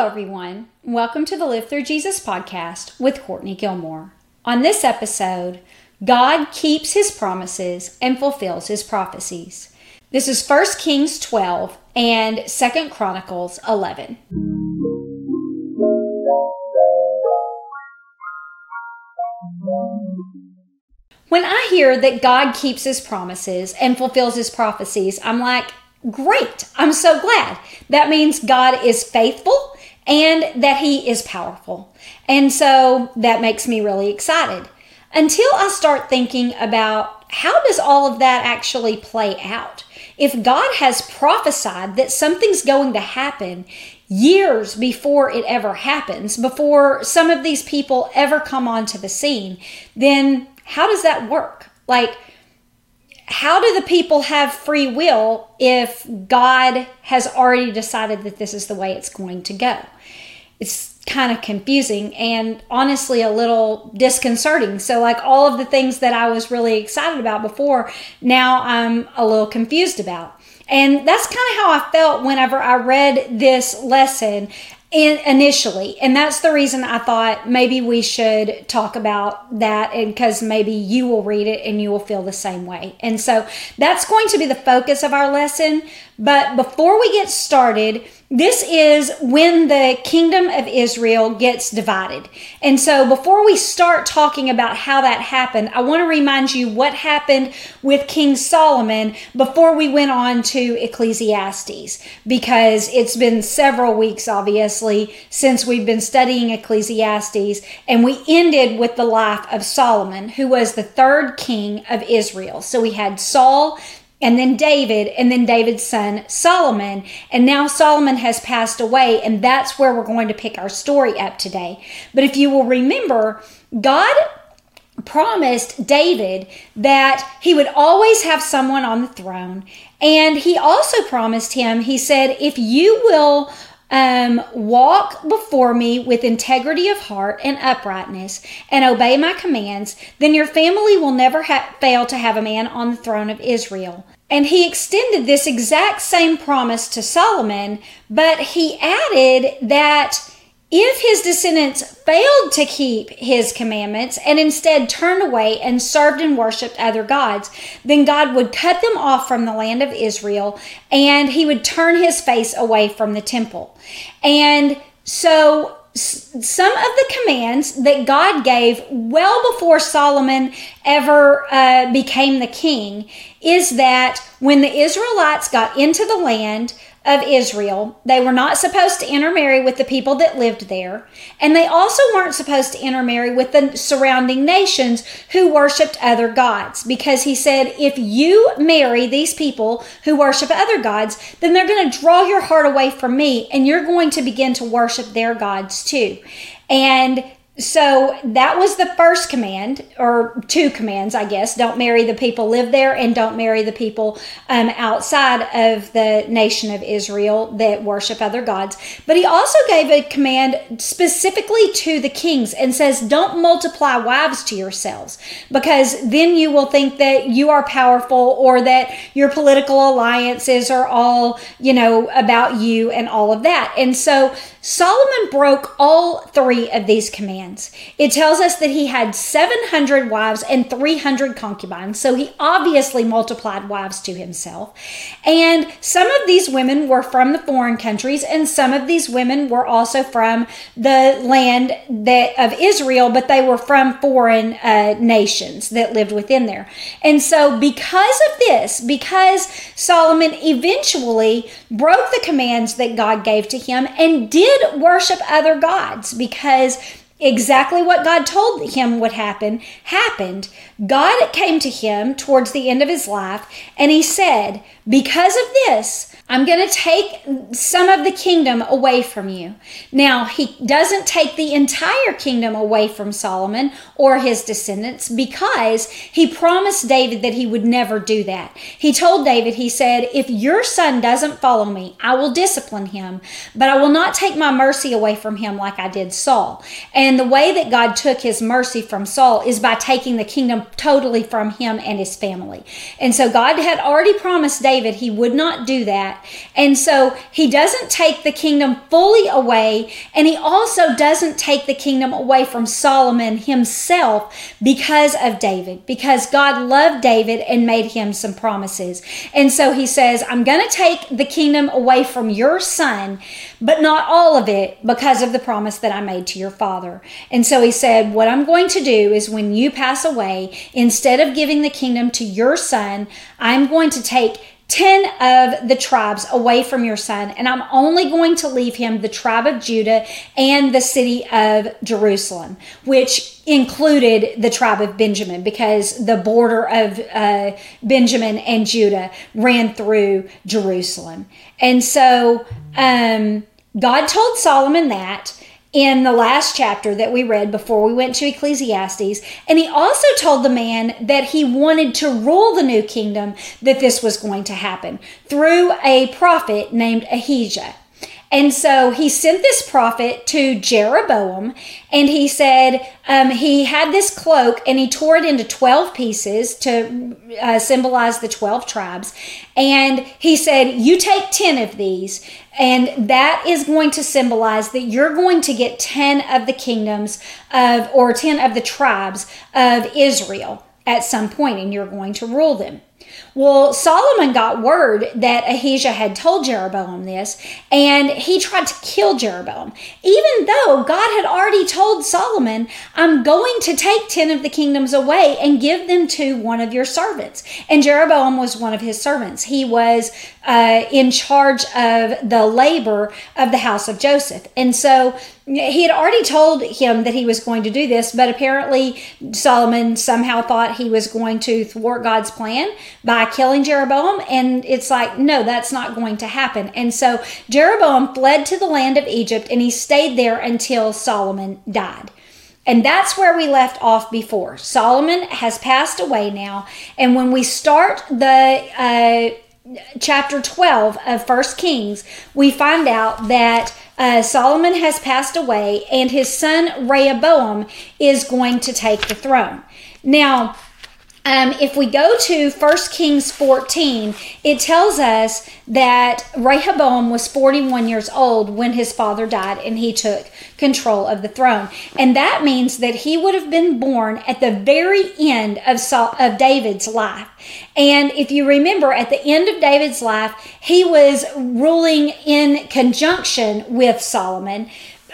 Hello, everyone. Welcome to the Live Through Jesus podcast with Courtney Gilmore. On this episode, God keeps his promises and fulfills his prophecies. This is 1 Kings 12 and 2 Chronicles 11. When I hear that God keeps his promises and fulfills his prophecies, I'm like, great. I'm so glad. That means God is faithful and that he is powerful. And so that makes me really excited. Until I start thinking about how does all of that actually play out? If God has prophesied that something's going to happen years before it ever happens, before some of these people ever come onto the scene, then how does that work? Like, how do the people have free will if God has already decided that this is the way it's going to go? It's kind of confusing and honestly a little disconcerting. So like all of the things that I was really excited about before, now I'm a little confused about. And that's kind of how I felt whenever I read this lesson initially. And that's the reason I thought maybe we should talk about that, and because maybe you will read it and you will feel the same way. And so that's going to be the focus of our lesson. But before we get started, this is when the kingdom of Israel gets divided. And so before we start talking about how that happened, I want to remind you what happened with King Solomon before we went on to Ecclesiastes, because it's been several weeks, obviously, since we've been studying Ecclesiastes, and we ended with the life of Solomon, who was the third king of Israel. So we had Saul, and then David, and then David's son Solomon. And now Solomon has passed away, and that's where we're going to pick our story up today. But if you will remember, God promised David that he would always have someone on the throne. And he also promised him, he said, if you will walk before me with integrity of heart and uprightness and obey my commands, then your family will never fail to have a man on the throne of Israel. And he extended this exact same promise to Solomon, but he added that if his descendants failed to keep his commandments and instead turned away and served and worshiped other gods, then God would cut them off from the land of Israel, and he would turn his face away from the temple. And so some of the commands that God gave well before Solomon ever became the king is that when the Israelites got into the land of Israel, they were not supposed to intermarry with the people that lived there, and they also weren't supposed to intermarry with the surrounding nations who worshiped other gods, because he said, if you marry these people who worship other gods, then they're going to draw your heart away from me, and you're going to begin to worship their gods too. And so that was the first command, or two commands, I guess. Don't marry the people live there, and don't marry the people outside of the nation of Israel that worship other gods. But he also gave a command specifically to the kings and says, don't multiply wives to yourselves, because then you will think that you are powerful, or that your political alliances are all, about you and all of that. And so Solomon broke all three of these commands. It tells us that he had 700 wives and 300 concubines, so he obviously multiplied wives to himself. And some of these women were from the foreign countries, and some of these women were also from the land of Israel, but they were from foreign nations that lived within there. And so because of this, because Solomon eventually broke the commands that God gave to him and did worship other gods, because exactly what God told him would happen happened. God came to him towards the end of his life, and he said, because of this, I'm going to take some of the kingdom away from you. Now, he doesn't take the entire kingdom away from Solomon or his descendants, because he promised David that he would never do that. He told David, he said, if your son doesn't follow me, I will discipline him, but I will not take my mercy away from him like I did Saul. And And the way that God took his mercy from Saul is by taking the kingdom totally from him and his family. And so God had already promised David he would not do that. And so he doesn't take the kingdom fully away, and he also doesn't take the kingdom away from Solomon himself because of David, because God loved David and made him some promises. And so he says, I'm going to take the kingdom away from your son, but not all of it, because of the promise that I made to your father. And so he said, what I'm going to do is when you pass away, instead of giving the kingdom to your son, I'm going to take 10 of the tribes away from your son, and I'm only going to leave him the tribe of Judah and the city of Jerusalem, which included the tribe of Benjamin, because the border of Benjamin and Judah ran through Jerusalem. And so God told Solomon that in the last chapter that we read before we went to Ecclesiastes. And he also told the man that he wanted to rule the new kingdom, that this was going to happen through a prophet named Ahijah. And so he sent this prophet to Jeroboam, and he said he had this cloak, and he tore it into 12 pieces to symbolize the 12 tribes. And he said, you take 10 of these, and that is going to symbolize that you're going to get 10 of the kingdoms or 10 of the tribes of Israel at some point, and you're going to rule them. Well, Solomon got word that Ahijah had told Jeroboam this, and he tried to kill Jeroboam, even though God had already told Solomon, I'm going to take 10 of the kingdoms away and give them to one of your servants. And Jeroboam was one of his servants. He was in charge of the labor of the house of Joseph. And so he had already told him that he was going to do this, but apparently Solomon somehow thought he was going to thwart God's plan by killing Jeroboam. And it's like, no, that's not going to happen. And so Jeroboam fled to the land of Egypt, and he stayed there until Solomon died. And that's where we left off before. Solomon has passed away now. And when we start the chapter 12 of 1 Kings, we find out that Solomon has passed away, and his son Rehoboam is going to take the throne. Now, if we go to 1 Kings 14, it tells us that Rehoboam was 41 years old when his father died and he took control of the throne. And that means that he would have been born at the very end of David's life. And if you remember, at the end of David's life, he was ruling in conjunction with Solomon.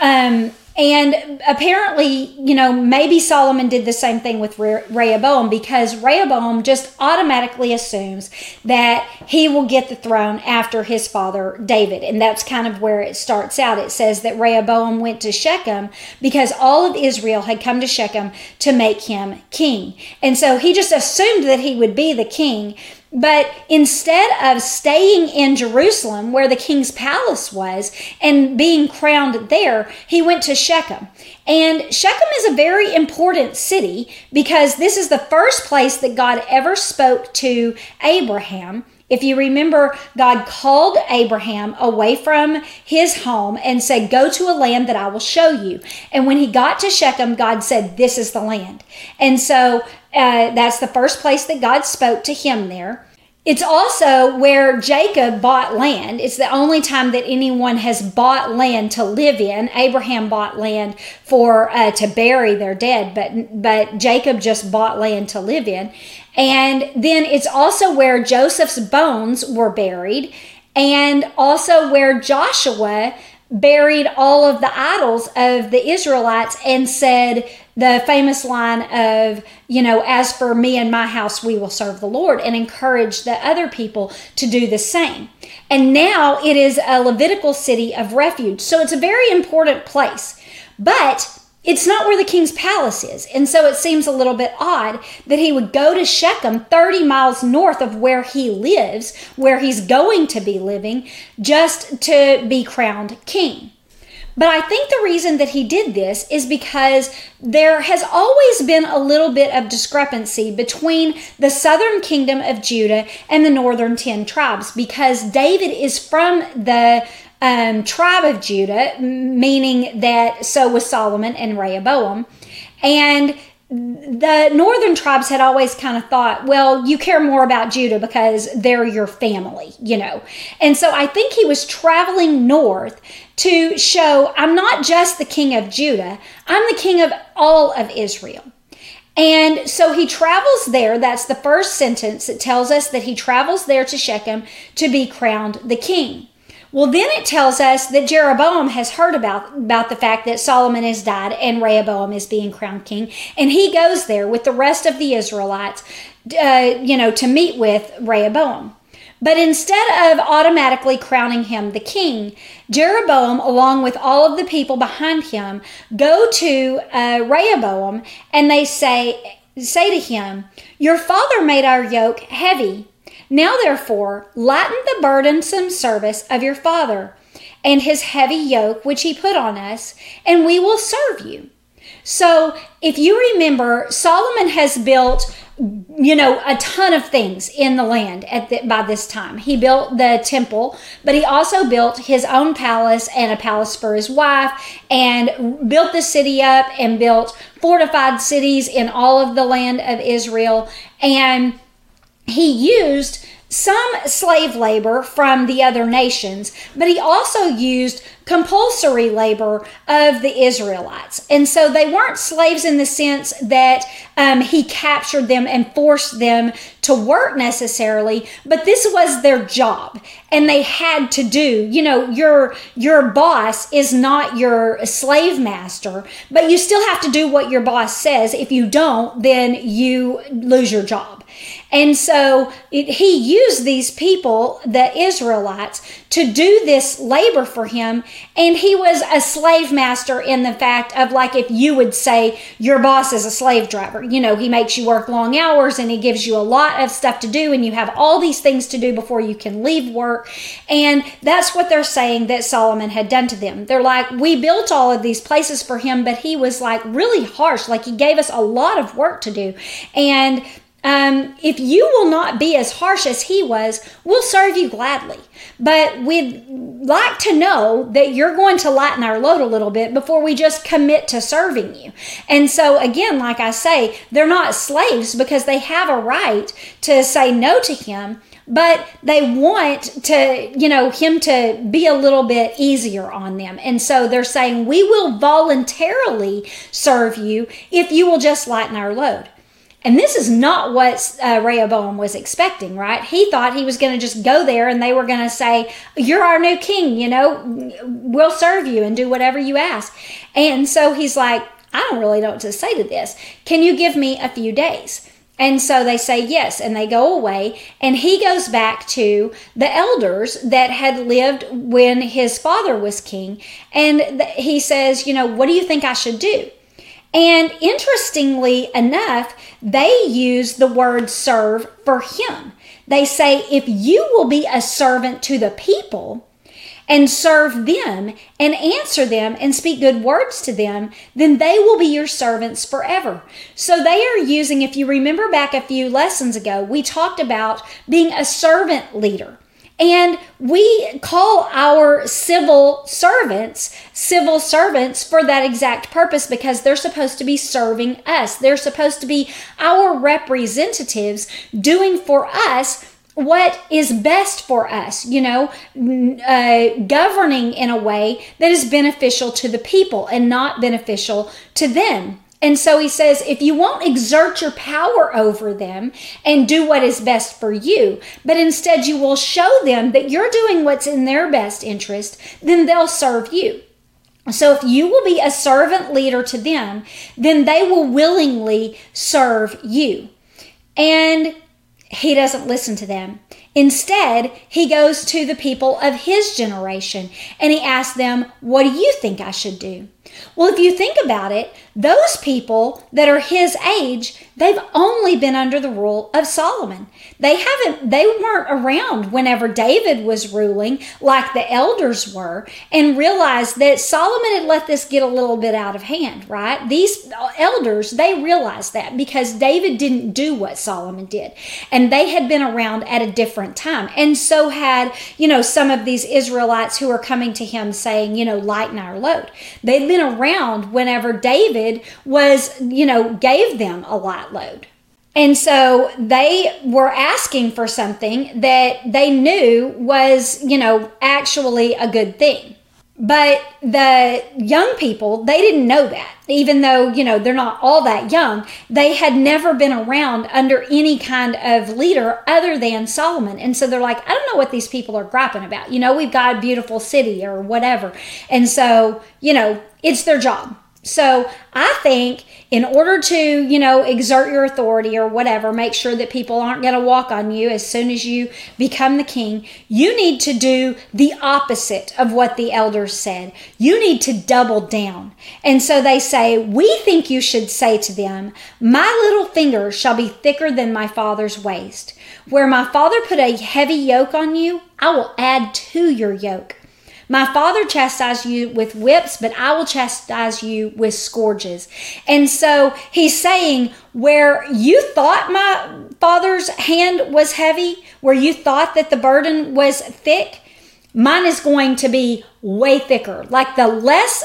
And apparently, maybe Solomon did the same thing with Rehoboam, because Rehoboam just automatically assumes that he will get the throne after his father David. And that's kind of where it starts out. It says that Rehoboam went to Shechem because all of Israel had come to Shechem to make him king. And so he just assumed that he would be the king. But instead of staying in Jerusalem, where the king's palace was, and being crowned there, he went to Shechem. And Shechem is a very important city, because this is the first place that God ever spoke to Abraham. If you remember, God called Abraham away from his home and said, go to a land that I will show you. And when he got to Shechem, God said, this is the land. And so that's the first place that God spoke to him there. It's also where Jacob bought land. It's the only time that anyone has bought land to live in. Abraham bought land to bury their dead, but Jacob just bought land to live in. And then it's also where Joseph's bones were buried, and also where Joshua buried all of the idols of the Israelites and said the famous line of, as for me and my house, we will serve the Lord, and encouraged the other people to do the same. And now it is a Levitical city of refuge. So it's a very important place, but it's not where the king's palace is. And so it seems a little bit odd that he would go to Shechem, 30 miles north of where he lives, where he's going to be living, just to be crowned king. But I think the reason that he did this is because there has always been a little bit of discrepancy between the southern kingdom of Judah and the northern 10 tribes, because David is from the tribe of Judah, meaning that so was Solomon and Rehoboam. And the northern tribes had always kind of thought, well, you care more about Judah because they're your family, And so I think he was traveling north to show, I'm not just the king of Judah, I'm the king of all of Israel. And so he travels there. That's the first sentence. It tells us that he travels there to Shechem to be crowned the king. Well, then it tells us that Jeroboam has heard about the fact that Solomon has died and Rehoboam is being crowned king. And he goes there with the rest of the Israelites, to meet with Rehoboam. But instead of automatically crowning him the king, Jeroboam, along with all of the people behind him, go to Rehoboam and they say to him, "Your father made our yoke heavy. Now, therefore, lighten the burdensome service of your father and his heavy yoke which he put on us, and we will serve you." So, if you remember, Solomon has built, a ton of things in the land by this time. He built the temple, but he also built his own palace and a palace for his wife, and built the city up and built fortified cities in all of the land of Israel. And he used some slave labor from the other nations, but he also used compulsory labor of the Israelites. And so they weren't slaves in the sense that he captured them and forced them to work necessarily, but this was their job and they had to do. Your boss is not your slave master, but you still have to do what your boss says. If you don't, then you lose your job. And so he used these people, the Israelites, to do this labor for him. And he was a slave master in the fact of, like, if you would say your boss is a slave driver, he makes you work long hours and he gives you a lot of stuff to do and you have all these things to do before you can leave work. And that's what they're saying that Solomon had done to them. They're like, we built all of these places for him, but he was like really harsh. Like, he gave us a lot of work to do. And if you will not be as harsh as he was, we'll serve you gladly. But we'd like to know that you're going to lighten our load a little bit before we just commit to serving you. And so again, like I say, they're not slaves because they have a right to say no to him, but they want to, him to be a little bit easier on them. And so they're saying, we will voluntarily serve you if you will just lighten our load. And this is not what Rehoboam was expecting, right? He thought he was going to just go there and they were going to say, you're our new king, we'll serve you and do whatever you ask. And so he's like, I don't really know what to say to this. Can you give me a few days? And so they say yes, and they go away, and he goes back to the elders that had lived when his father was king, and he says, what do you think I should do? And interestingly enough, they use the word serve for him. They say, if you will be a servant to the people and serve them and answer them and speak good words to them, then they will be your servants forever. So they are using, if you remember back a few lessons ago, we talked about being a servant leader. And we call our civil servants for that exact purpose, because they're supposed to be serving us. They're supposed to be our representatives doing for us what is best for us, governing in a way that is beneficial to the people and not beneficial to them. And so he says, if you won't exert your power over them and do what is best for you, but instead you will show them that you're doing what's in their best interest, then they'll serve you. So if you will be a servant leader to them, then they will willingly serve you. And he doesn't listen to them. Instead, he goes to the people of his generation and he asks them, what do you think I should do? Well, if you think about it, those people that are his age, they've only been under the rule of Solomon. They weren't around whenever David was ruling like the elders were, and realized that Solomon had let this get a little bit out of hand, right? These elders, they realized that because David didn't do what Solomon did, and they had been around at a different time. And so had, some of these Israelites who are coming to him saying, lighten our load. They'd been around whenever David was, gave them a light load. And so they were asking for something that they knew was, actually a good thing. But the young people, they didn't know that. Even though, they're not all that young, they had never been around under any kind of leader other than Solomon. And so they're like, I don't know what these people are griping about. We've got a beautiful city or whatever. And so, it's their job. So I think in order to, exert your authority or whatever, make sure that people aren't going to walk on you as soon as you become the king, you need to do the opposite of what the elders said. You need to double down. And so they say, we think you should say to them, my little finger shall be thicker than my father's waist. Where my father put a heavy yoke on you, I will add to your yoke. My father chastised you with whips, but I will chastise you with scourges. And so he's saying, where you thought my father's hand was heavy, where you thought that the burden was thick, mine is going to be way thicker. Like the less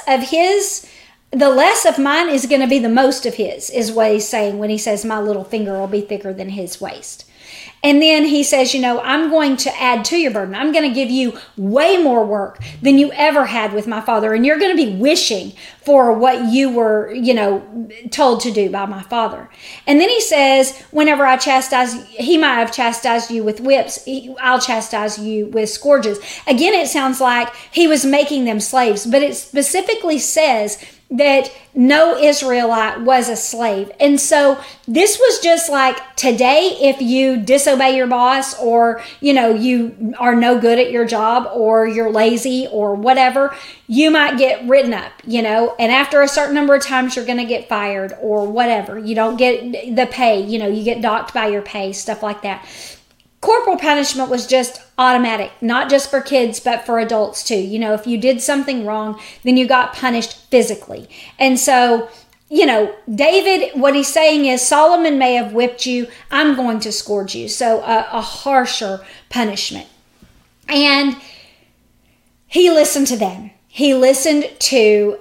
of mine is going to be the most of his, is what he's saying when he says my little finger will be thicker than his waist. And then he says, I'm going to add to your burden. I'm going to give you way more work than you ever had with my father. And you're going to be wishing for what you were, told to do by my father. And then he says, whenever I chastise, he might have chastised you with whips. I'll chastise you with scourges. Again, it sounds like he was making them slaves, but it specifically says that no Israelite was a slave. And so this was just like today, if you disobey your boss, or, you are no good at your job, or you're lazy or whatever, you might get written up, and after a certain number of times you're going to get fired or whatever. You don't get the pay, you get docked by your pay, stuff like that. Corporal punishment was just automatic, not just for kids, but for adults too. If you did something wrong, then you got punished physically. And so, David, what he's saying is, Solomon may have whipped you, I'm going to scourge you. So a harsher punishment. And he listened to them. He listened to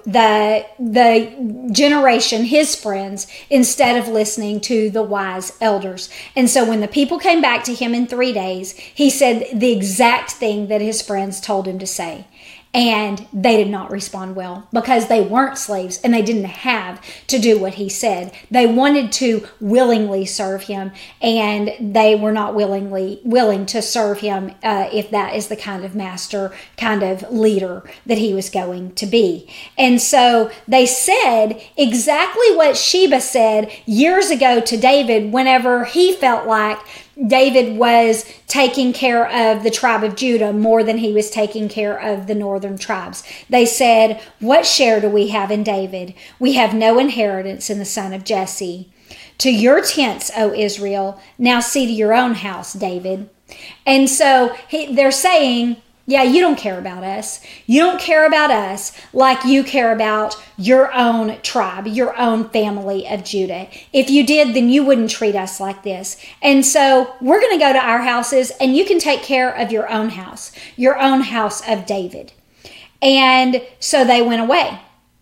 the generation, his friends, instead of listening to the wise elders. And so when the people came back to him in 3 days, he said the exact thing that his friends told him to say. And they did not respond well, because they weren't slaves and they didn't have to do what he said. They wanted to willingly serve him, and they were not willing to serve him if that is the kind of master, kind of leader that he was going to be. And so they said exactly what Sheba said years ago to David whenever he felt like David was taking care of the tribe of Judah more than he was taking care of the northern tribes. They said, what share do we have in David? We have no inheritance in the son of Jesse. To your tents, O Israel, now see to your own house, David. And so they're saying, yeah, you don't care about us. You don't care about us like you care about your own tribe, your own family of Judah. If you did, then you wouldn't treat us like this. And so we're going to go to our houses, and you can take care of your own house of David. And so they went away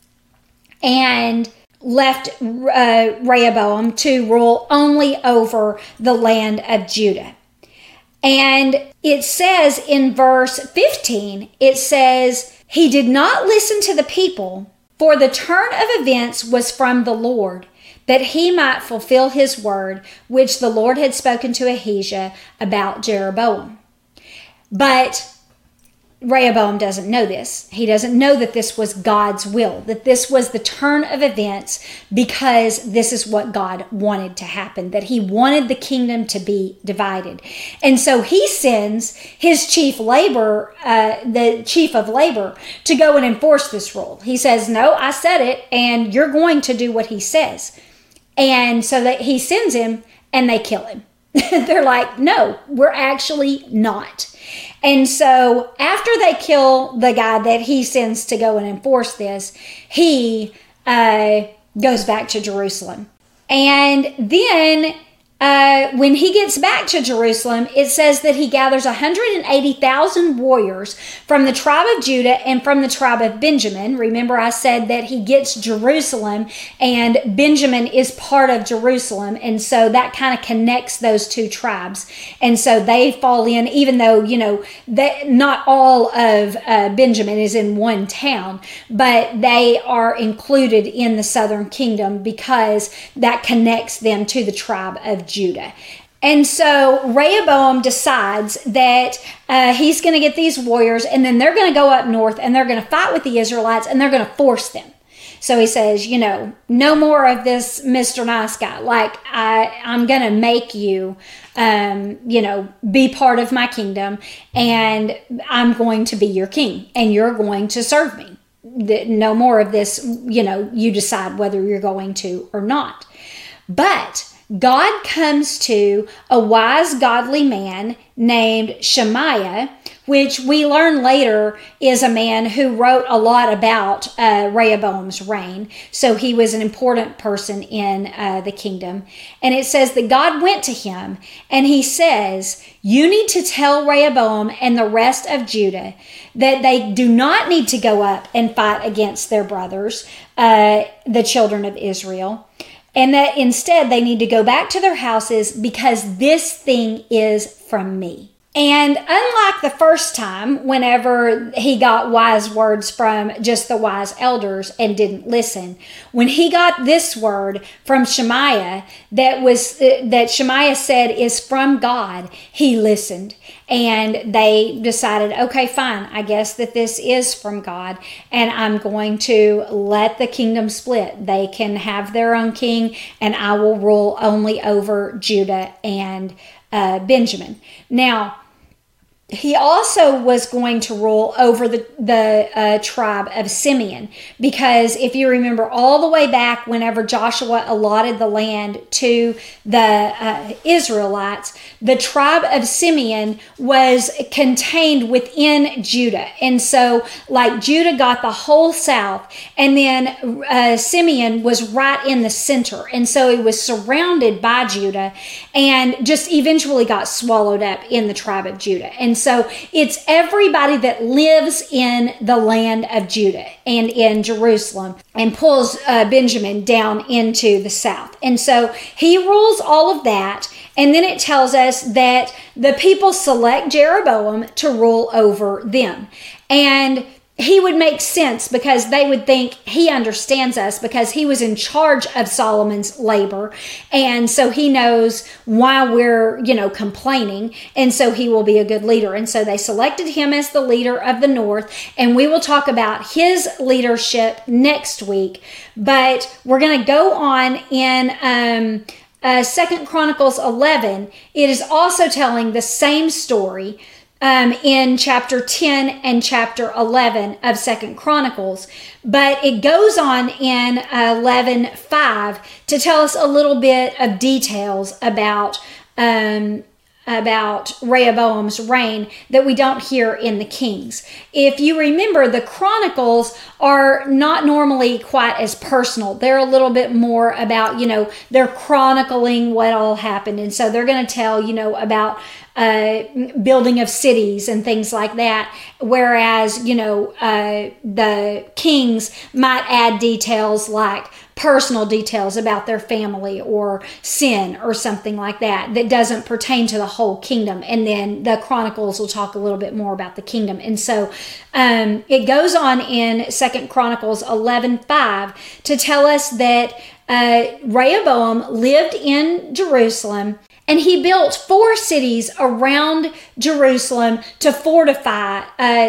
and left Rehoboam to rule only over the land of Judah. And it says in verse 15, it says, he did not listen to the people, for the turn of events was from the Lord, that he might fulfill his word, which the Lord had spoken to Ahijah about Jeroboam. But Rehoboam doesn't know this. He doesn't know that this was God's will, that this was the turn of events because this is what God wanted to happen, that he wanted the kingdom to be divided. And so he sends his the chief of labor, to go and enforce this rule. He says, no, I said it, and you're going to do what he says. And so that he sends him, and they kill him. They're like, no, we're actually not. And so after they kill the guy that he sends to go and enforce this, he goes back to Jerusalem. And then when he gets back to Jerusalem, it says that he gathers 180,000 warriors from the tribe of Judah and from the tribe of Benjamin. Remember, I said that he gets Jerusalem, and Benjamin is part of Jerusalem. And so that kind of connects those two tribes. And so they fall in, even though, that not all of Benjamin is in one town, but they are included in the southern kingdom because that connects them to the tribe of Judah. And so Rehoboam decides that he's going to get these warriors, and then they're going to go up north and they're going to fight with the Israelites, and they're going to force them. So he says, no more of this Mr. Nice Guy. Like, I'm going to make you, be part of my kingdom, and I'm going to be your king, and you're going to serve me. No more of this, you decide whether you're going to or not. But God comes to a wise, godly man named Shemaiah, which we learn later is a man who wrote a lot about Rehoboam's reign. So he was an important person in the kingdom. And it says that God went to him and he says, you need to tell Rehoboam and the rest of Judah that they do not need to go up and fight against their brothers, the children of Israel. And that instead they need to go back to their houses because this thing is from me. And unlike the first time, whenever he got wise words from just the wise elders and didn't listen, when he got this word from Shemaiah that Shemaiah said is from God, he listened. And they decided, okay, fine, I guess that this is from God, and I'm going to let the kingdom split. They can have their own king, and I will rule only over Judah and Benjamin. Now, he also was going to rule over the tribe of Simeon, because if you remember all the way back whenever Joshua allotted the land to the Israelites, the tribe of Simeon was contained within Judah. And so like Judah got the whole south, and then Simeon was right in the center. And so it was surrounded by Judah and just eventually got swallowed up in the tribe of Judah. And so it's everybody that lives in the land of Judah and in Jerusalem, and pulls Benjamin down into the south. And so he rules all of that. And then it tells us that the people select Jeroboam to rule over them. And he would make sense because they would think he understands us because he was in charge of Solomon's labor. And so he knows why we're, complaining. And so he will be a good leader. And so they selected him as the leader of the north. And we will talk about his leadership next week. But we're going to go on in 2 Chronicles 11. It is also telling the same story. In chapter 10 and chapter 11 of 2 Chronicles. But it goes on in 11:5 to tell us a little bit of details about Rehoboam's reign that we don't hear in the Kings. If you remember, the Chronicles are not normally quite as personal. They're a little bit more about, they're chronicling what all happened. And so they're going to tell, about building of cities and things like that. Whereas, the Kings might add details like personal details about their family or sin or something like that doesn't pertain to the whole kingdom. And then the Chronicles will talk a little bit more about the kingdom. And so it goes on in 2 Chronicles 11:5 to tell us that Rehoboam lived in Jerusalem, And he built 4 cities around Jerusalem to fortify,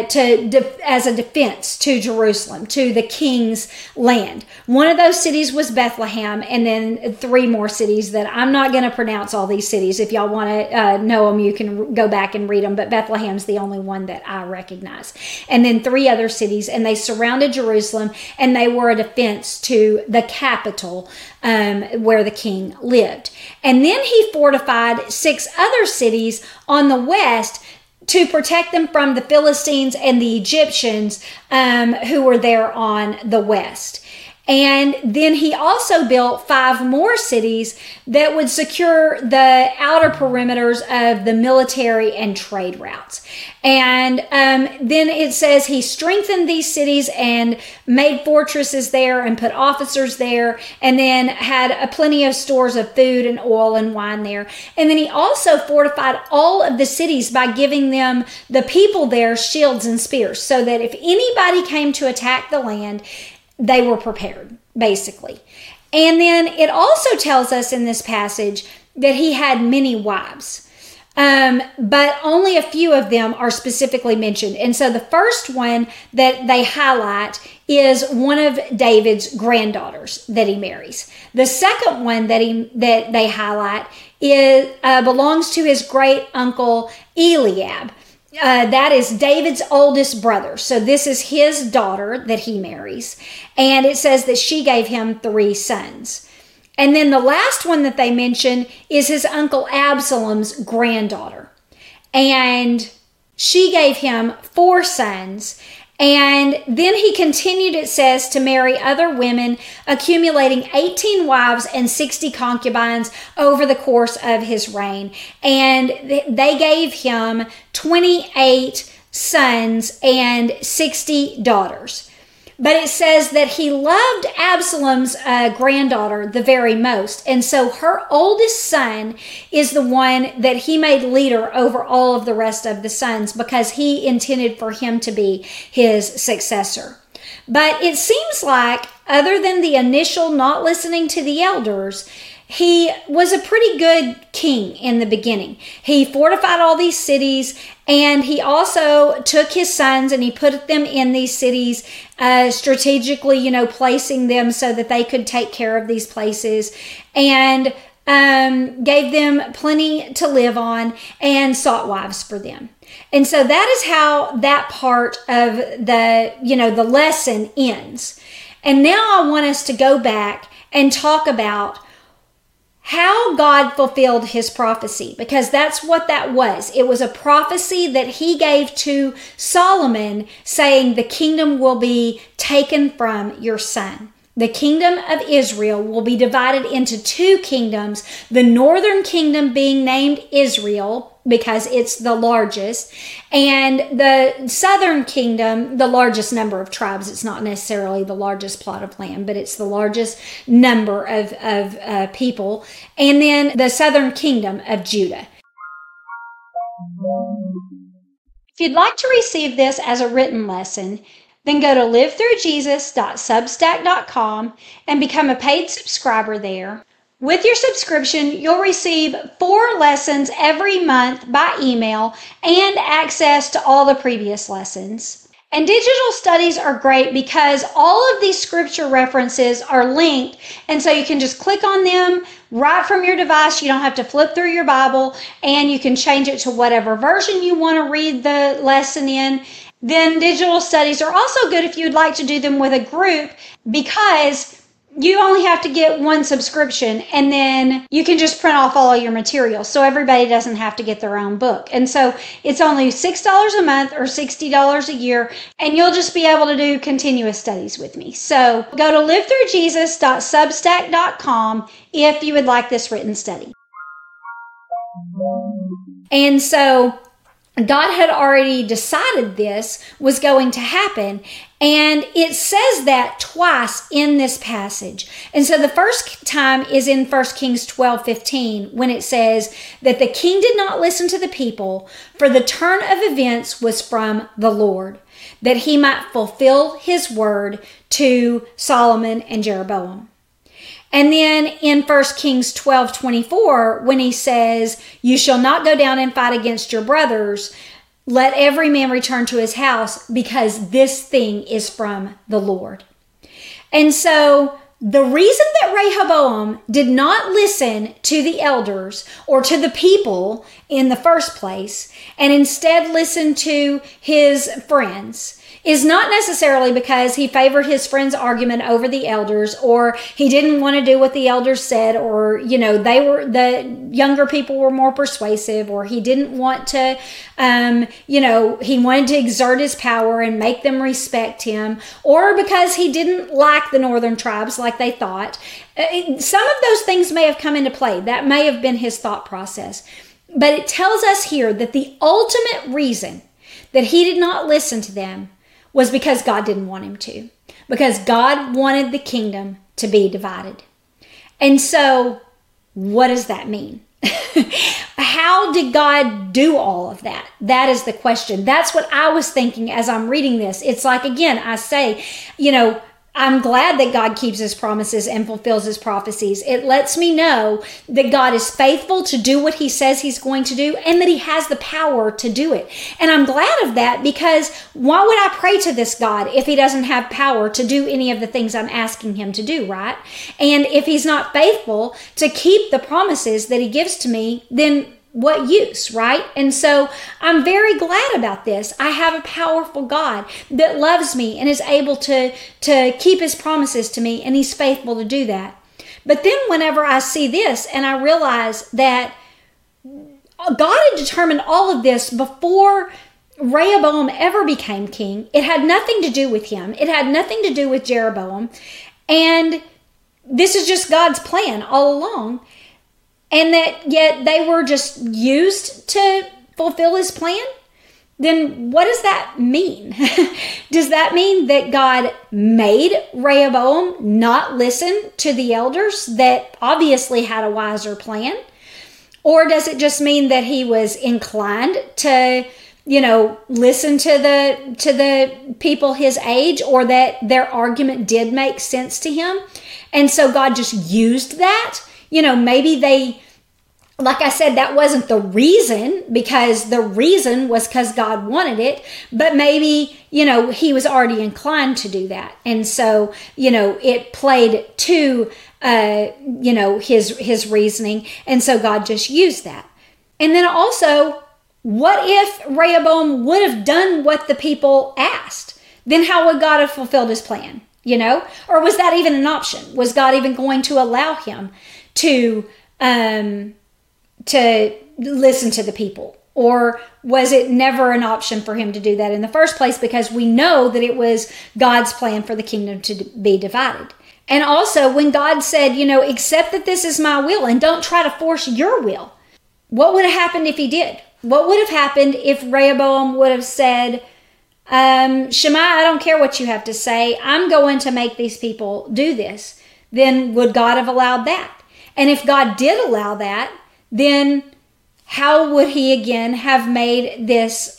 as a defense to Jerusalem, to the king's land. One of those cities was Bethlehem, and then 3 more cities that I'm not going to pronounce all these cities. If y'all want to know them, you can go back and read them, but Bethlehem's the only one that I recognize. And then 3 other cities, and they surrounded Jerusalem, and they were a defense to the capital where the king lived. And then he fortified 6 other cities on the west to protect them from the Philistines and the Egyptians who were there on the west. And then he also built 5 more cities that would secure the outer perimeters of the military and trade routes. And then it says he strengthened these cities and made fortresses there and put officers there, and then had plenty of stores of food and oil and wine there. And then he also fortified all of the cities by giving them, the people there, shields and spears, so that if anybody came to attack the land, they were prepared, basically. And then it also tells us in this passage that he had many wives, but only a few of them are specifically mentioned. And so the first one that they highlight is one of David's granddaughters that he marries. The second one that they highlight is belongs to his great uncle Eliab. That is David's oldest brother. So this is his daughter that he marries. And it says that she gave him 3 sons. And then the last one that they mention is his uncle Absalom's granddaughter. And she gave him 4 sons. And then he continued, it says, to marry other women, accumulating 18 wives and 60 concubines over the course of his reign. And they gave him 28 sons and 60 daughters. But it says that he loved Absalom's granddaughter the very most. And so her oldest son is the one that he made leader over all of the rest of the sons, because he intended for him to be his successor. But it seems like, other than the initial not listening to the elders, he was a pretty good king in the beginning. He fortified all these cities, and he also took his sons and he put them in these cities strategically, placing them so that they could take care of these places, and gave them plenty to live on and sought wives for them. And so that is how that part of the lesson ends. And now I want us to go back and talk about how God fulfilled his prophecy, because that's what that was. It was a prophecy that he gave to Solomon, saying the kingdom will be taken from your son. The kingdom of Israel will be divided into 2 kingdoms, the northern kingdom being named Israel because it's the largest, and the southern kingdom, the largest number of tribes. It's not necessarily the largest plot of land, but it's the largest number of people, and then the southern kingdom of Judah. If you'd like to receive this as a written lesson, then go to livethroughjesus.substack.com and become a paid subscriber there. With your subscription, you'll receive 4 lessons every month by email and access to all the previous lessons. And digital studies are great because all of these scripture references are linked, and so you can just click on them right from your device. You don't have to flip through your Bible, and you can change it to whatever version you want to read the lesson in. Then digital studies are also good if you'd like to do them with a group, because you only have to get 1 subscription, and then you can just print off all of your material, so everybody doesn't have to get their own book. And so it's only $6 a month or $60 a year, and you'll just be able to do continuous studies with me. So go to livethroughjesus.substack.com if you would like this written study. And so God had already decided this was going to happen, and it says that twice in this passage. And so the first time is in 1 Kings 12:15, when it says that the king did not listen to the people, for the turn of events was from the Lord, that he might fulfill his word to Solomon and Jeroboam. And then in 1 Kings 12:24, when he says, you shall not go down and fight against your brothers, let every man return to his house, because this thing is from the Lord. And so the reason that Rehoboam did not listen to the elders or to the people in the first place, and instead listened to his friends, is not necessarily because he favored his friend's argument over the elders, or he didn't want to do what the elders said, or, the younger people were more persuasive, or he didn't want to, he wanted to exert his power and make them respect him, or because he didn't like the northern tribes like they thought. Some of those things may have come into play. That may have been his thought process. But it tells us here that the ultimate reason that he did not listen to them was because God didn't want him to. Because God wanted the kingdom to be divided. And so, what does that mean? How did God do all of that? That is the question. That's what I was thinking as I'm reading this. It's like, again, I say, I'm glad that God keeps his promises and fulfills his prophecies. It lets me know that God is faithful to do what he says he's going to do, and that he has the power to do it. And I'm glad of that, because why would I pray to this God if he doesn't have power to do any of the things I'm asking him to do, right? And if he's not faithful to keep the promises that he gives to me, then what use, right? And so I'm very glad about this. I have a powerful God that loves me and is able to keep his promises to me, and he's faithful to do that. But then whenever I see this and I realize that God had determined all of this before Rehoboam ever became king, it had nothing to do with him. It had nothing to do with Jeroboam. And this is just God's plan all along. And that yet they were just used to fulfill his plan, then what does that mean? Does that mean that God made Rehoboam not listen to the elders that obviously had a wiser plan? Or does it just mean that he was inclined to, listen to the people his age, or that their argument did make sense to him? And so God just used that? Maybe they, like I said, that wasn't the reason, because the reason was because God wanted it, but maybe, he was already inclined to do that. And so, it played to, his reasoning. And so God just used that. And then also, what if Rehoboam would have done what the people asked? Then how would God have fulfilled his plan? Or was that even an option? Was God even going to allow him to listen to the people? Or was it never an option for him to do that in the first place, because we know that it was God's plan for the kingdom to be divided? And also, when God said, accept that this is my will and don't try to force your will, what would have happened if he did? What would have happened if Rehoboam would have said, Shemaiah, I don't care what you have to say, I'm going to make these people do this? Then would God have allowed that? And if God did allow that, then how would he again have made this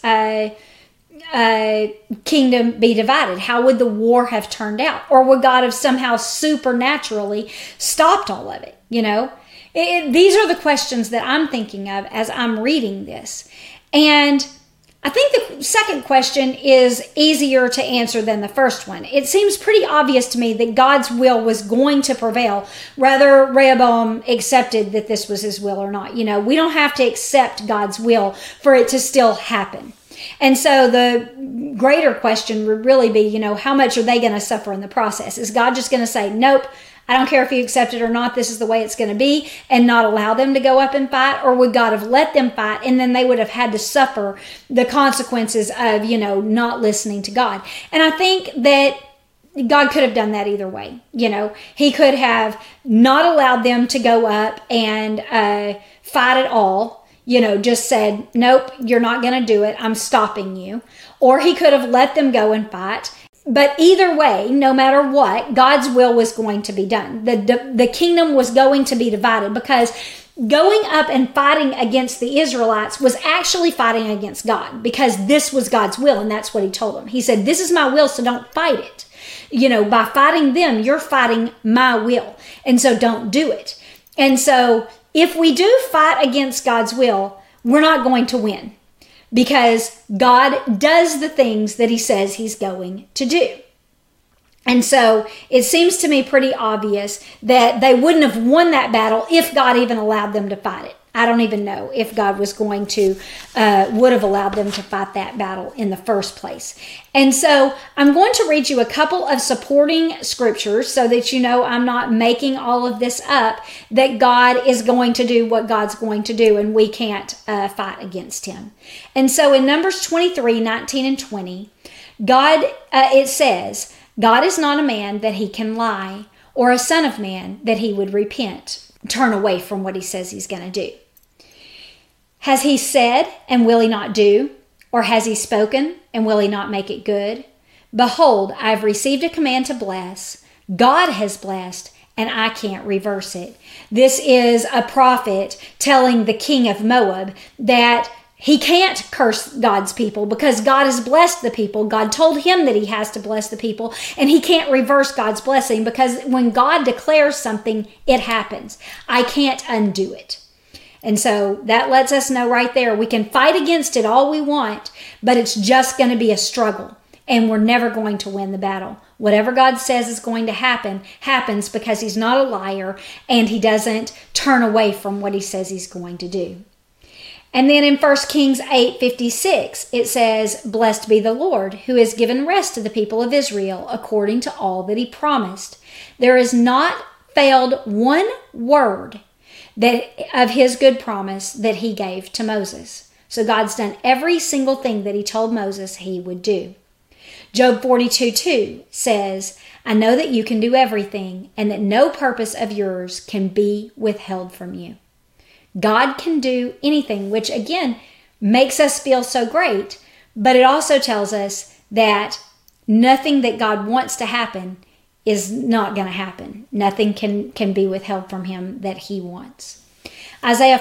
kingdom be divided? How would the war have turned out? Or would God have somehow supernaturally stopped all of it? These are the questions that I'm thinking of as I'm reading this. And I think the second question is easier to answer than the first one. It seems pretty obvious to me that God's will was going to prevail, whether Rehoboam accepted that this was his will or not. We don't have to accept God's will for it to still happen. And so the greater question would really be, how much are they going to suffer in the process? Is God just going to say, nope, I don't care if you accept it or not, this is the way it's going to be, and not allow them to go up and fight? Or would God have let them fight, and then they would have had to suffer the consequences of, not listening to God? And I think that God could have done that either way. He could have not allowed them to go up and fight at all, just said, nope, you're not going to do it, I'm stopping you. Or he could have let them go and fight. But either way, no matter what, God's will was going to be done. The kingdom was going to be divided, because going up and fighting against the Israelites was actually fighting against God, because this was God's will, and that's what he told them. He said, this is my will, so don't fight it. by fighting them, you're fighting my will. And so don't do it. And so if we do fight against God's will, we're not going to win, because God does the things that he says he's going to do. And so it seems to me pretty obvious that they wouldn't have won that battle if God even allowed them to fight it. I don't even know if God was going to, would have allowed them to fight that battle in the first place. And so I'm going to read you a couple of supporting scriptures so that you know I'm not making all of this up, that God is going to do what God's going to do and we can't fight against him. And so in Numbers 23, 19 and 20, it says, God is not a man that he can lie, or a son of man that he would turn away from what he says he's going to do. Has he said, and will he not do? Or has he spoken, and will he not make it good? Behold, I have received a command to bless. God has blessed, and I can't reverse it. This is a prophet telling the king of Moab that he can't curse God's people because God has blessed the people. God told him that he has to bless the people, and he can't reverse God's blessing, because when God declares something, it happens. I can't undo it. And so that lets us know right there, we can fight against it all we want, but it's just going to be a struggle, and we're never going to win the battle. Whatever God says is going to happen, happens, because he's not a liar, and he doesn't turn away from what he says he's going to do. And then in 1 Kings 8:56, it says, Blessed be the Lord, who has given rest to the people of Israel, according to all that he promised. There is not failed one word of his good promise that he gave to Moses. So God's done every single thing that he told Moses he would do. Job 42:2 says, I know that you can do everything, and that no purpose of yours can be withheld from you. God can do anything, which again makes us feel so great, but it also tells us that nothing that God wants to happen is not going to happen. Nothing can be withheld from him that he wants. Isaiah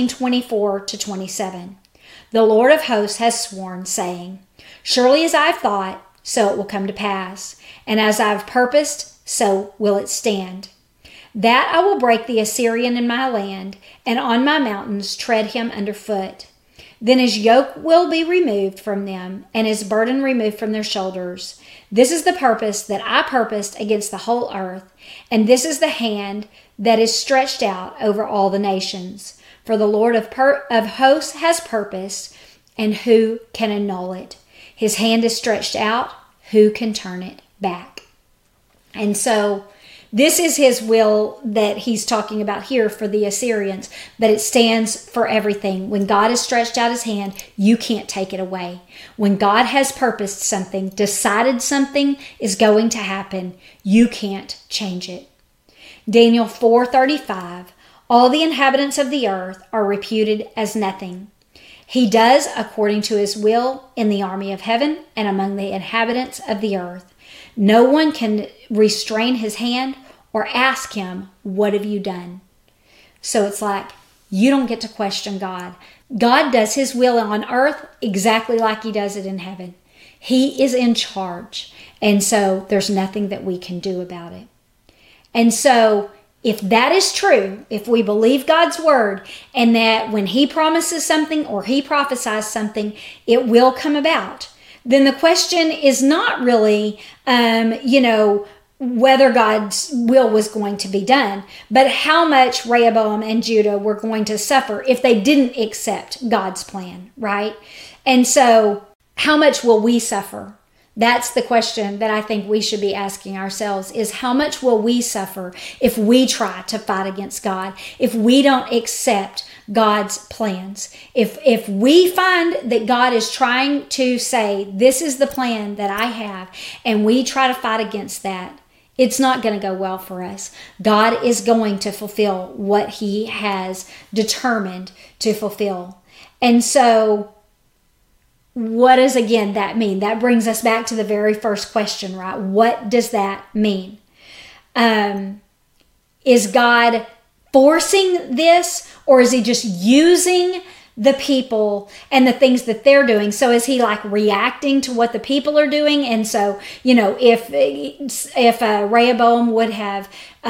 14:24-27. The Lord of hosts has sworn, saying, Surely as I've thought, so it will come to pass, and as I've purposed, so will it stand. That I will break the Assyrian in my land, and on my mountains tread him underfoot. Then his yoke will be removed from them, and his burden removed from their shoulders. This is the purpose that I purposed against the whole earth, and this is the hand that is stretched out over all the nations. For the Lord of hosts has purposed, and who can annul it? His hand is stretched out, who can turn it back? And so this is his will that he's talking about here for the Assyrians, but it stands for everything. When God has stretched out his hand, you can't take it away. When God has purposed something, decided something is going to happen, you can't change it. Daniel 4:35, all the inhabitants of the earth are reputed as nothing. He does according to his will in the army of heaven and among the inhabitants of the earth. No one can restrain his hand or ask him, what have you done? So it's like, you don't get to question God. God does his will on earth exactly like he does it in heaven. He is in charge. And so there's nothing that we can do about it. And so if that is true, if we believe God's word, and that when he promises something or he prophesies something, it will come about, then the question is not really, whether God's will was going to be done, but how much Rehoboam and Judah were going to suffer if they didn't accept God's plan, right? And so how much will we suffer? That's the question that I think we should be asking ourselves, is how much will we suffer if we try to fight against God, if we don't accept God's plans? If we find that God is trying to say, this is the plan that I have, and we try to fight against that, it's not going to go well for us. God is going to fulfill what he has determined to fulfill. And so what does, again, that mean? That brings us back to the very first question, right? What does that mean? Is God forcing this, or is he just using the people and the things that they're doing? So is he like reacting to what the people are doing? And so, if Rehoboam would have,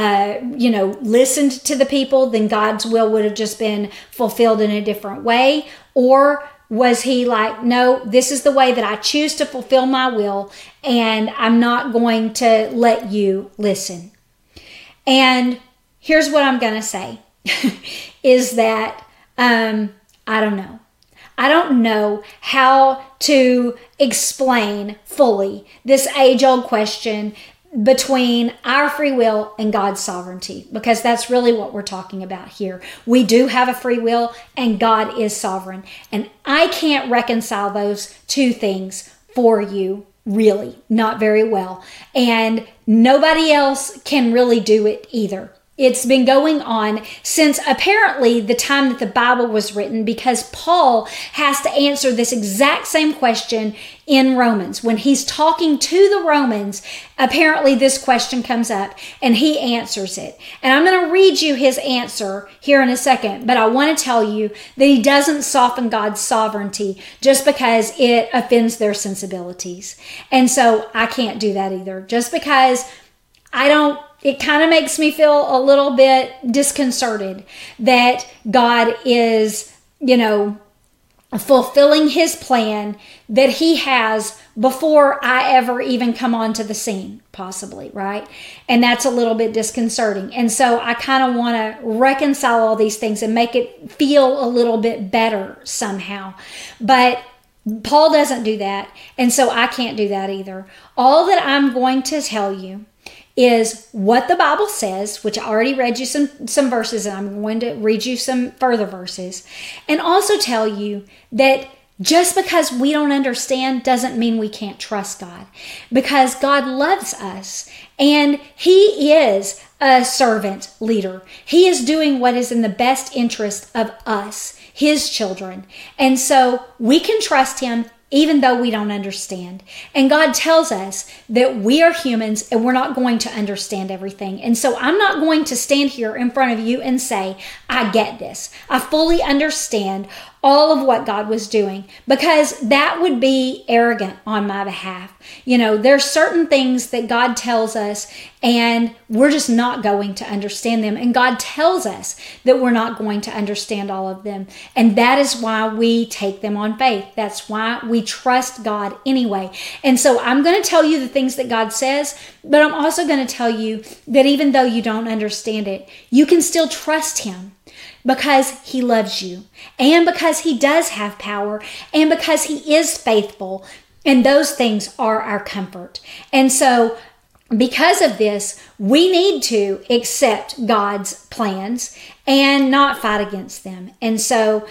listened to the people, then God's will would have just been fulfilled in a different way? Or was he like, no, this is the way that I choose to fulfill my will, and I'm not going to let you listen? And here's what I'm going to say is that I don't know. I don't know how to explain fully this age-old question between our free will and God's sovereignty, because that's really what we're talking about here. We do have a free will, and God is sovereign. And I can't reconcile those two things for you, really, not very well. And nobody else can really do it either. It's been going on since apparently the time that the Bible was written, because Paul has to answer this exact same question in Romans. When he's talking to the Romans, apparently this question comes up and he answers it. And I'm going to read you his answer here in a second, but I want to tell you that he doesn't soften God's sovereignty just because it offends their sensibilities. And so I can't do that either. Just because it kind of makes me feel a little bit disconcerted that God is, fulfilling his plan that he has before I ever even come onto the scene, possibly, right? And that's a little bit disconcerting. And so I kind of want to reconcile all these things and make it feel a little bit better somehow. But Paul doesn't do that, and so I can't do that either. All that I'm going to tell you is what the Bible says, which I already read you some verses, and I'm going to read you some further verses, and also tell you that just because we don't understand doesn't mean we can't trust God, because God loves us, and he is a servant leader. He is doing what is in the best interest of us, his children, and so we can trust him even though we don't understand. And God tells us that we are humans and we're not going to understand everything. And so I'm not going to stand here in front of you and say, I get this. I fully understand all of what God was doing, because that would be arrogant on my behalf. There's certain things that God tells us and we're just not going to understand them. And God tells us that we're not going to understand all of them. And that is why we take them on faith. That's why we trust God anyway. And so I'm going to tell you the things that God says, but I'm also going to tell you that even though you don't understand it, you can still trust him, because he loves you, and because he does have power, and because he is faithful. And those things are our comfort. And so because of this, we need to accept God's plans and not fight against them. And so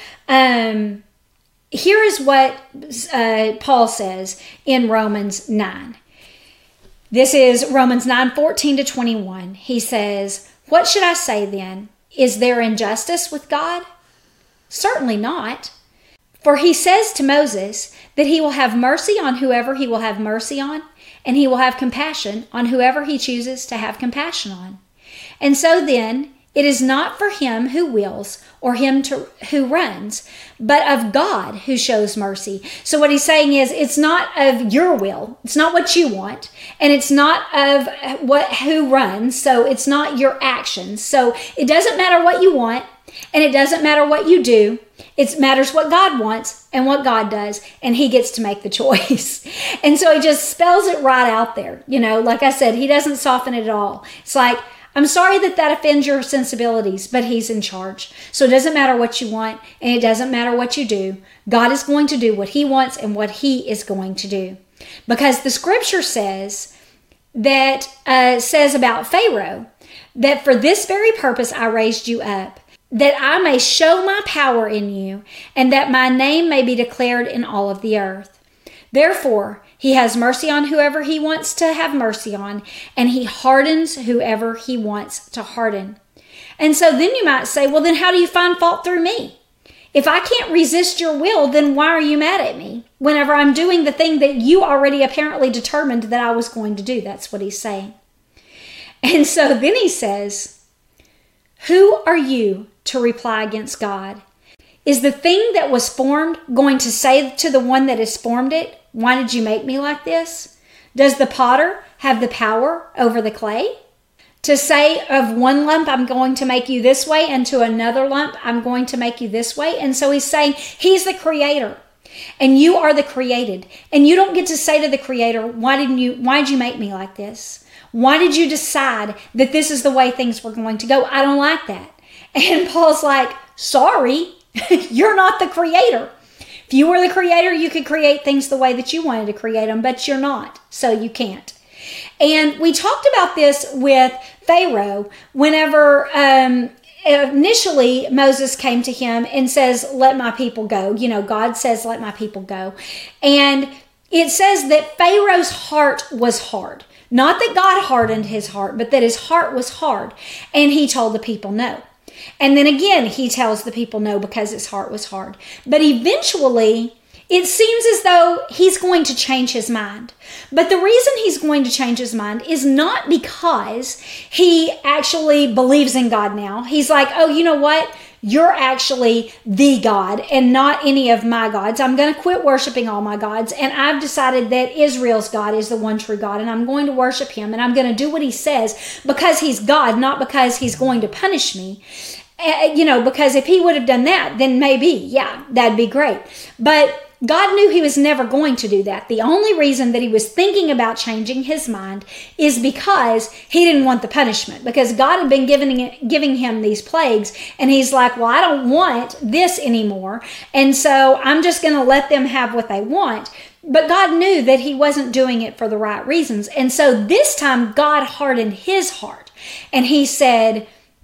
here is what Paul says in Romans 9. This is Romans 9:14-21. He says, "What should I say then? Is there injustice with God? Certainly not. For he says to Moses that he will have mercy on whoever he will have mercy on, and he will have compassion on whoever he chooses to have compassion on. And so then, it is not for him who wills or him who runs, but of God who shows mercy." So what he's saying is, it's not of your will. It's not what you want. And it's not of who runs. So it's not your actions. So it doesn't matter what you want, and it doesn't matter what you do. It matters what God wants and what God does, and he gets to make the choice. And so he just spells it right out there. Like I said, he doesn't soften it at all. It's like, I'm sorry that offends your sensibilities, but he's in charge. So it doesn't matter what you want, and it doesn't matter what you do. God is going to do what he wants and what he is going to do. Because the scripture says about Pharaoh, that for this very purpose I raised you up, that I may show my power in you, and that my name may be declared in all of the earth. Therefore, he has mercy on whoever he wants to have mercy on, and he hardens whoever he wants to harden. And so then you might say, well, then how do you find fault through me? If I can't resist your will, then why are you mad at me whenever I'm doing the thing that you already apparently determined that I was going to do? That's what he's saying. And so then he says, who are you to reply against God? Is the thing that was formed going to say to the one that has formed it, why did you make me like this? Does the potter have the power over the clay? To say of one lump, I'm going to make you this way, and to another lump, I'm going to make you this way. And so he's saying he's the creator and you are the created. And you don't get to say to the creator, why did you make me like this? Why did you decide that this is the way things were going to go? I don't like that. And Paul's like, sorry, you're not the creator. If you were the creator, you could create things the way that you wanted to create them, but you're not, so you can't. And we talked about this with Pharaoh whenever initially Moses came to him and says, let my people go. You know, God says, let my people go. And it says that Pharaoh's heart was hard. Not that God hardened his heart, but that his heart was hard. And he told the people no. And then again, he tells the people no because his heart was hard. But eventually, it seems as though he's going to change his mind. But the reason he's going to change his mind is not because he actually believes in God now. He's like, oh, you know what? You're actually the God and not any of my gods. I'm going to quit worshiping all my gods. And I've decided that Israel's God is the one true God. And I'm going to worship him. And I'm going to do what he says because he's God, not because he's going to punish me. You know, because if he would have done that, then maybe, yeah, that'd be great. But God knew he was never going to do that. The only reason that he was thinking about changing his mind is because he didn't want the punishment, because God had been giving him these plagues. And he's like, well, I don't want this anymore. And so I'm just going to let them have what they want. But God knew that he wasn't doing it for the right reasons. And so this time God hardened his heart and he said,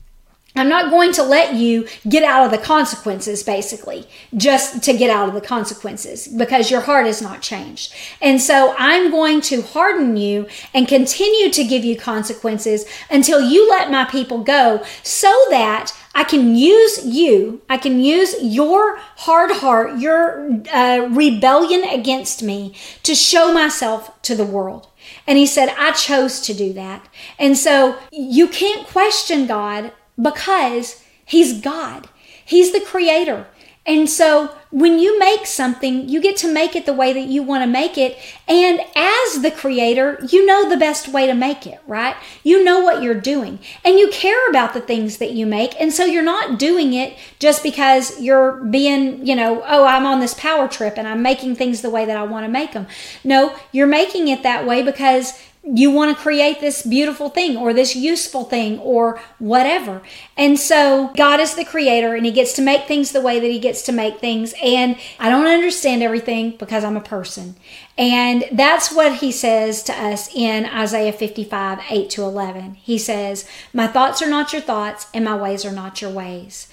I'm not going to let you get out of the consequences, basically, just to get out of the consequences, because your heart is not changed. And so I'm going to harden you and continue to give you consequences until you let my people go, so that I can use you, I can use your hard heart, your rebellion against me to show myself to the world. And he said, I chose to do that. And so you can't question God, because he's God. He's the creator. And so when you make something, you get to make it the way that you want to make it. And as the creator, you know the best way to make it, right? You know what you're doing. And you care about the things that you make. And so you're not doing it just because you're being, you know, oh, I'm on this power trip and I'm making things the way that I want to make them. No, you're making it that way because you want to create this beautiful thing or this useful thing or whatever. And so God is the creator and he gets to make things the way that he gets to make things. And I don't understand everything because I'm a person. And that's what he says to us in Isaiah 55, 8-11. He says, my thoughts are not your thoughts and my ways are not your ways.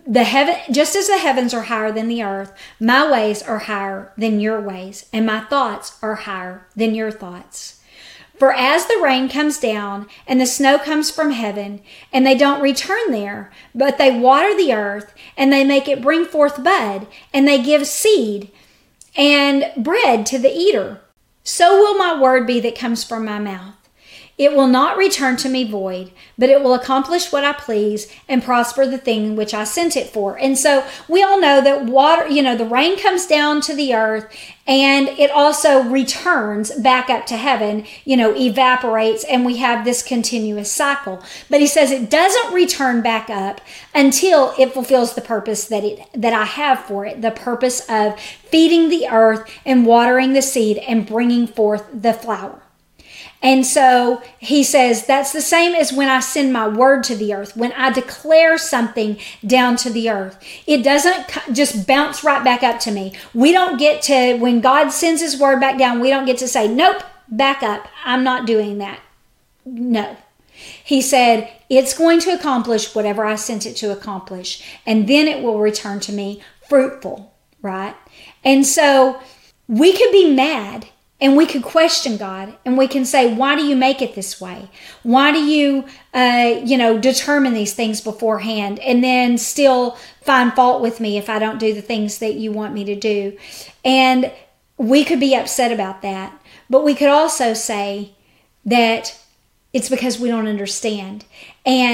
Just as the heavens are higher than the earth, my ways are higher than your ways and my thoughts are higher than your thoughts. For as the rain comes down and the snow comes from heaven, and they don't return there, but they water the earth and they make it bring forth bud, and they give seed and bread to the eater, so will my word be that comes from my mouth. It will not return to me void, but it will accomplish what I please and prosper the thing which I sent it for. And so we all know that water, you know, the rain comes down to the earth and it also returns back up to heaven, you know, evaporates, and we have this continuous cycle. But he says it doesn't return back up until it fulfills the purpose that I have for it, the purpose of feeding the earth and watering the seed and bringing forth the flower. And so he says that's the same as when I send my word to the earth, when I declare something down to the earth. It doesn't just bounce right back up to me. We don't get to, when God sends his word back down, we don't get to say, nope, back up. I'm not doing that. No. He said, it's going to accomplish whatever I sent it to accomplish, and then it will return to me fruitful, right? And so we could be mad and we could question God and we can say, why do you make it this way? Why do you, determine these things beforehand and then still find fault with me if I don't do the things that you want me to do? And we could be upset about that. But we could also say that it's because we don't understand. And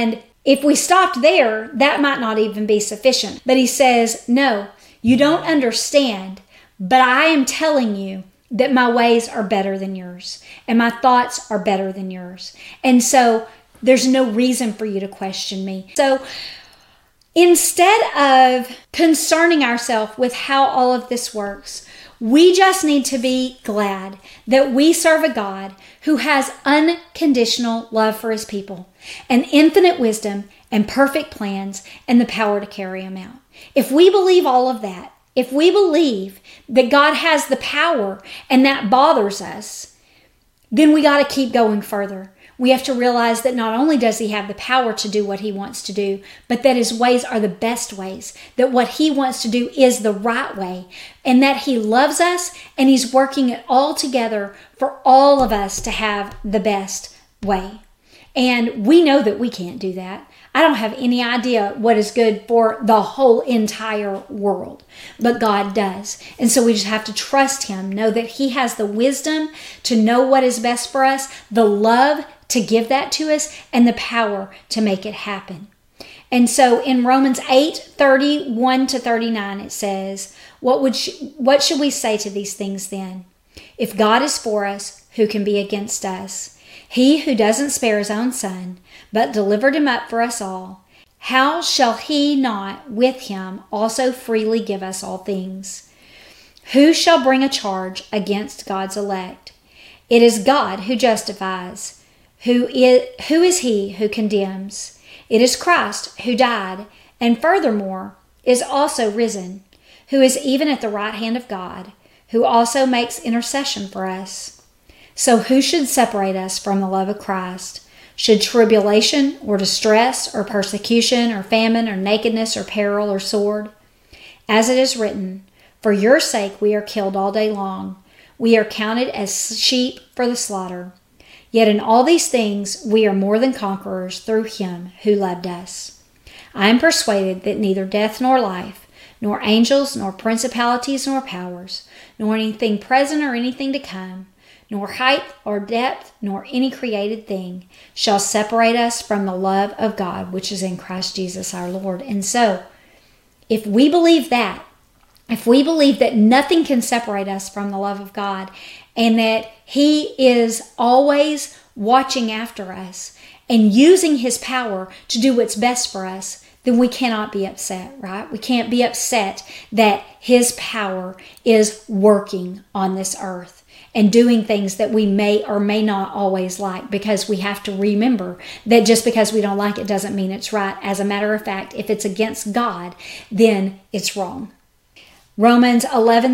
If we stopped there, that might not even be sufficient. But he says, no, you don't understand, but I am telling you that my ways are better than yours and my thoughts are better than yours. And so there's no reason for you to question me. So instead of concerning ourselves with how all of this works, we just need to be glad that we serve a God who has unconditional love for his people and infinite wisdom and perfect plans and the power to carry them out. If we believe all of that, if we believe that God has the power and that bothers us, then we got to keep going further. We have to realize that not only does he have the power to do what he wants to do, but that his ways are the best ways, that what he wants to do is the right way, and that he loves us and he's working it all together for all of us to have the best way. And we know that we can't do that. I don't have any idea what is good for the whole entire world, but God does. And so we just have to trust him, know that he has the wisdom to know what is best for us, the love to give that to us, and the power to make it happen. And so in Romans 8:31-39, it says, what should we say to these things then? If God is for us, who can be against us? He who doesn't spare his own son, but delivered him up for us all, how shall he not with him also freely give us all things? Who shall bring a charge against God's elect? It is God who justifies. Who is he who condemns? It is Christ who died, and furthermore is also risen, who is even at the right hand of God, who also makes intercession for us. So who should separate us from the love of Christ? Should tribulation or distress or persecution or famine or nakedness or peril or sword? As it is written, for your sake we are killed all day long. We are counted as sheep for the slaughter. Yet in all these things we are more than conquerors through him who loved us. I am persuaded that neither death nor life, nor angels, nor principalities, nor powers, nor anything present or anything to come, nor height or depth, nor any created thing shall separate us from the love of God, which is in Christ Jesus our Lord. And so, if we believe that, if we believe that nothing can separate us from the love of God, and that he is always watching after us and using his power to do what's best for us, then we cannot be upset, right? We can't be upset that his power is working on this earth and doing things that we may or may not always like, because we have to remember that just because we don't like it doesn't mean it's right. As a matter of fact, if it's against God, then it's wrong. Romans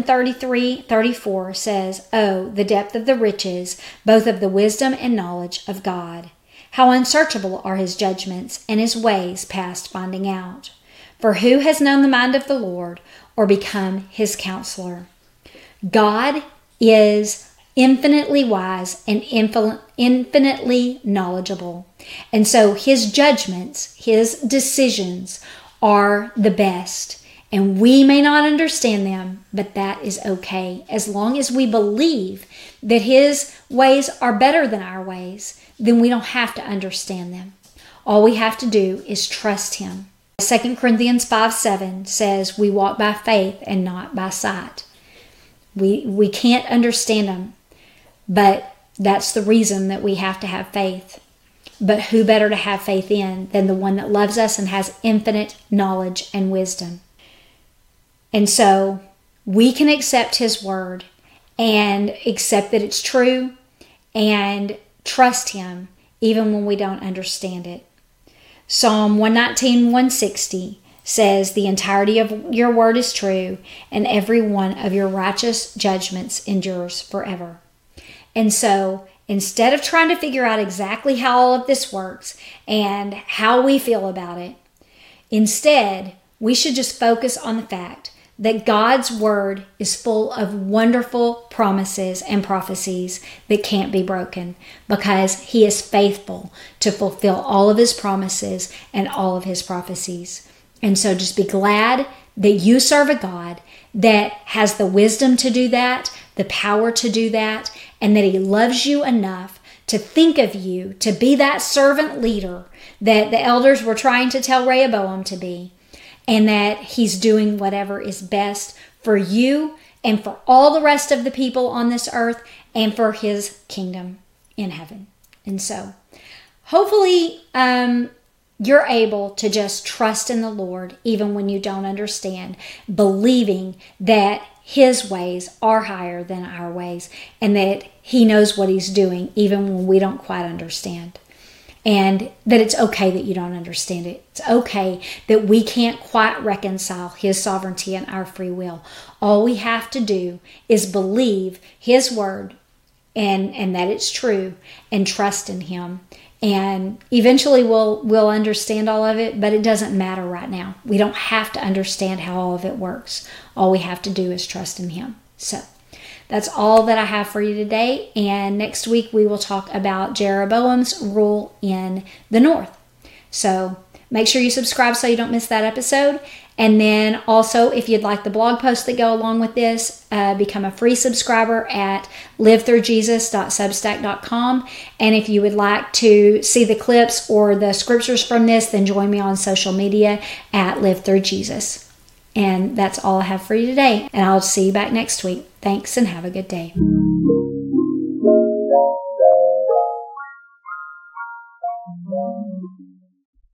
11:33-34 says, oh, the depth of the riches, both of the wisdom and knowledge of God. How unsearchable are his judgments, and his ways past finding out. For who has known the mind of the Lord, or become his counselor? God is infinitely wise and infinitely knowledgeable. And so his judgments, his decisions are the best. And we may not understand them, but that is okay. As long as we believe that his ways are better than our ways, then we don't have to understand them. All we have to do is trust him. 2 Corinthians 5:7 says, we walk by faith and not by sight. We can't understand them, but that's the reason that we have to have faith. But who better to have faith in than the one that loves us and has infinite knowledge and wisdom? And so we can accept his word and accept that it's true and trust him even when we don't understand it. Psalm 119:160 says, the entirety of your word is true, and every one of your righteous judgments endures forever. And so instead of trying to figure out exactly how all of this works and how we feel about it, instead we should just focus on the fact that God's word is full of wonderful promises and prophecies that can't be broken, because he is faithful to fulfill all of his promises and all of his prophecies. And so just be glad that you serve a God that has the wisdom to do that, the power to do that, and that he loves you enough to think of you, to be that servant leader that the elders were trying to tell Rehoboam to be, and that he's doing whatever is best for you and for all the rest of the people on this earth and for his kingdom in heaven. And so hopefully you're able to just trust in the Lord even when you don't understand, believing that his ways are higher than our ways and that he knows what he's doing even when we don't quite understand. And that it's okay that you don't understand it. It's okay that we can't quite reconcile his sovereignty and our free will. All we have to do is believe his word and that it's true and trust in him. And eventually we'll understand all of it, but it doesn't matter right now. We don't have to understand how all of it works. All we have to do is trust in him. So that's all that I have for you today. And next week we will talk about Jeroboam's rule in the north. So make sure you subscribe so you don't miss that episode. And then also, if you'd like the blog posts that go along with this, become a free subscriber at livethroughjesus.substack.com. And if you would like to see the clips or the scriptures from this, then join me on social media at Live Through Jesus. And that's all I have for you today. And I'll see you back next week. Thanks and have a good day.